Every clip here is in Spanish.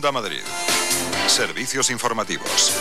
Onda Madrid. Servicios informativos.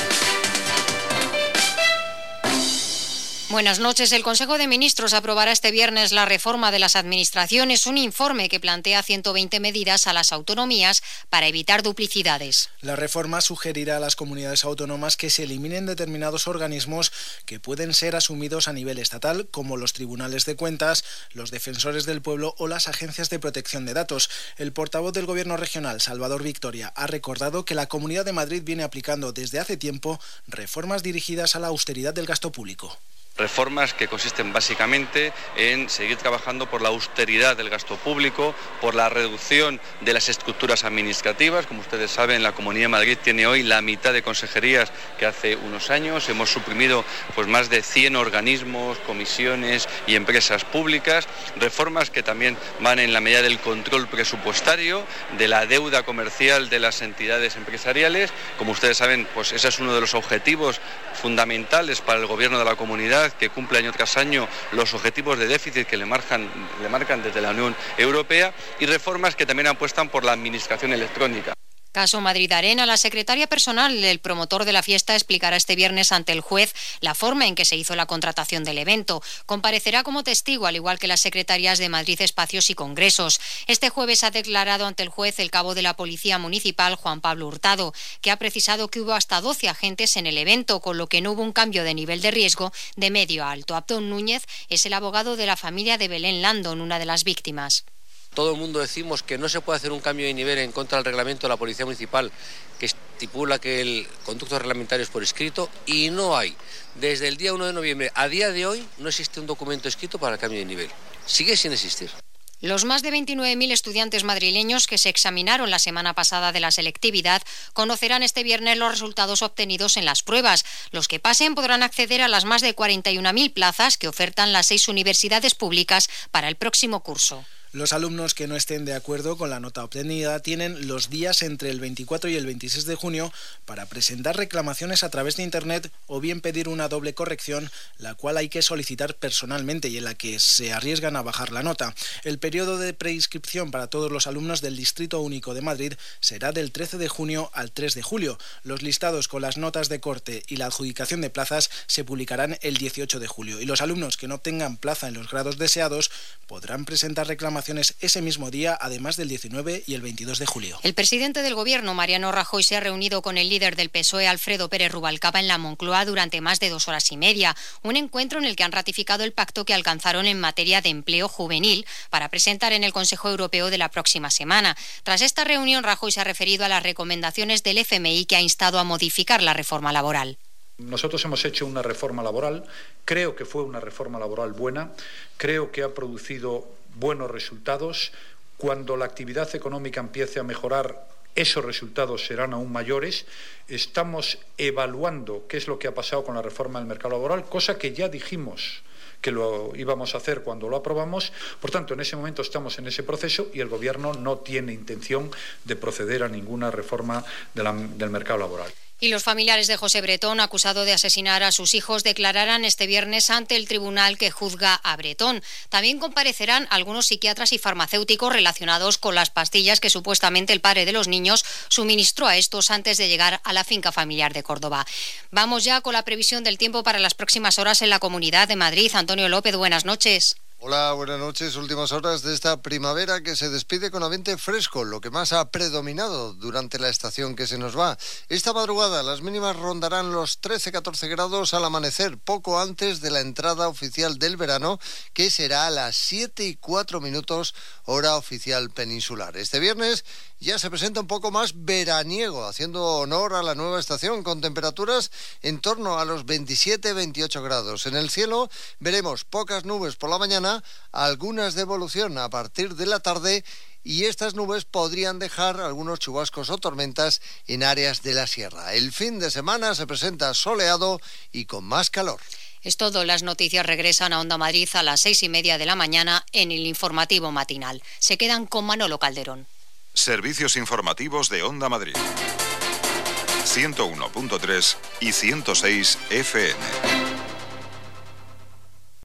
Buenas noches. El Consejo de Ministros aprobará este viernes la reforma de las administraciones, un informe que plantea 120 medidas a las autonomías para evitar duplicidades. La reforma sugerirá a las comunidades autónomas que se eliminen determinados organismos que pueden ser asumidos a nivel estatal, como los tribunales de cuentas, los defensores del pueblo o las agencias de protección de datos. El portavoz del Gobierno regional, Salvador Victoria, ha recordado que la Comunidad de Madrid viene aplicando desde hace tiempo reformas dirigidas a la austeridad del gasto público. Reformas que consisten básicamente en seguir trabajando por la austeridad del gasto público, por la reducción de las estructuras administrativas. Como ustedes saben, la Comunidad de Madrid tiene hoy la mitad de consejerías que hace unos años. Hemos suprimido más de 100 organismos, comisiones y empresas públicas. Reformas que también van en la medida del control presupuestario, de la deuda comercial de las entidades empresariales. Como ustedes saben, ese es uno de los objetivos fundamentales para el Gobierno de la Comunidad, que cumple año tras año los objetivos de déficit que le marcan desde la Unión Europea, y reformas que también apuestan por la administración electrónica. Caso Madrid Arena, la secretaria personal del promotor de la fiesta explicará este viernes ante el juez la forma en que se hizo la contratación del evento. Comparecerá como testigo, al igual que las secretarias de Madrid Espacios y Congresos. Este jueves ha declarado ante el juez el cabo de la Policía Municipal, Juan Pablo Hurtado, que ha precisado que hubo hasta 12 agentes en el evento, con lo que no hubo un cambio de nivel de riesgo de medio a alto. Abdón Núñez es el abogado de la familia de Belén Landon, una de las víctimas. Todo el mundo decimos que no se puede hacer un cambio de nivel en contra del reglamento de la Policía Municipal, que estipula que el conducto reglamentario es por escrito, y no hay. Desde el día 1 de noviembre a día de hoy no existe un documento escrito para el cambio de nivel. Sigue sin existir. Los más de 29.000 estudiantes madrileños que se examinaron la semana pasada de la selectividad conocerán este viernes los resultados obtenidos en las pruebas. Los que pasen podrán acceder a las más de 41.000 plazas que ofertan las 6 universidades públicas para el próximo curso. Los alumnos que no estén de acuerdo con la nota obtenida tienen los días entre el 24 y el 26 de junio para presentar reclamaciones a través de Internet o bien pedir una doble corrección, la cual hay que solicitar personalmente y en la que se arriesgan a bajar la nota. El periodo de preinscripción para todos los alumnos del Distrito Único de Madrid será del 13 de junio al 3 de julio. Los listados con las notas de corte y la adjudicación de plazas se publicarán el 18 de julio y los alumnos que no obtengan plaza en los grados deseados podrán presentar reclamaciones ese mismo día, además del 19 y el 22 de julio. El presidente del Gobierno, Mariano Rajoy, se ha reunido con el líder del PSOE, Alfredo Pérez Rubalcaba, en la Moncloa durante más de 2 horas y media. Un encuentro en el que han ratificado el pacto que alcanzaron en materia de empleo juvenil para presentar en el Consejo Europeo de la próxima semana. Tras esta reunión, Rajoy se ha referido a las recomendaciones del FMI, que ha instado a modificar la reforma laboral. Nosotros hemos hecho una reforma laboral, creo que fue una reforma laboral buena, creo que ha producido buenos resultados. Cuando la actividad económica empiece a mejorar, esos resultados serán aún mayores. Estamos evaluando qué es lo que ha pasado con la reforma del mercado laboral, cosa que ya dijimos que lo íbamos a hacer cuando lo aprobamos. Por tanto, en ese momento estamos en ese proceso y el Gobierno no tiene intención de proceder a ninguna reforma del mercado laboral. Y los familiares de José Bretón, acusado de asesinar a sus hijos, declararán este viernes ante el tribunal que juzga a Bretón. También comparecerán algunos psiquiatras y farmacéuticos relacionados con las pastillas que supuestamente el padre de los niños suministró a estos antes de llegar a la finca familiar de Córdoba. Vamos ya con la previsión del tiempo para las próximas horas en la Comunidad de Madrid. Antonio López, buenas noches. Hola, buenas noches. Últimas horas de esta primavera que se despide con ambiente fresco, lo que más ha predominado durante la estación que se nos va. Esta madrugada las mínimas rondarán los 13-14 grados al amanecer, poco antes de la entrada oficial del verano, que será a las 7:04 hora oficial peninsular. Este viernes ya se presenta un poco más veraniego, haciendo honor a la nueva estación, con temperaturas en torno a los 27-28 grados. En el cielo veremos pocas nubes por la mañana, algunas de evolución a partir de la tarde, y estas nubes podrían dejar algunos chubascos o tormentas en áreas de la sierra. El fin de semana se presenta soleado y con más calor. Es todo. Las noticias regresan a Onda Madrid a las 6:30 de la mañana en el informativo matinal. Se quedan con Manolo Calderón. Servicios informativos de Onda Madrid. 101.3 y 106 FM.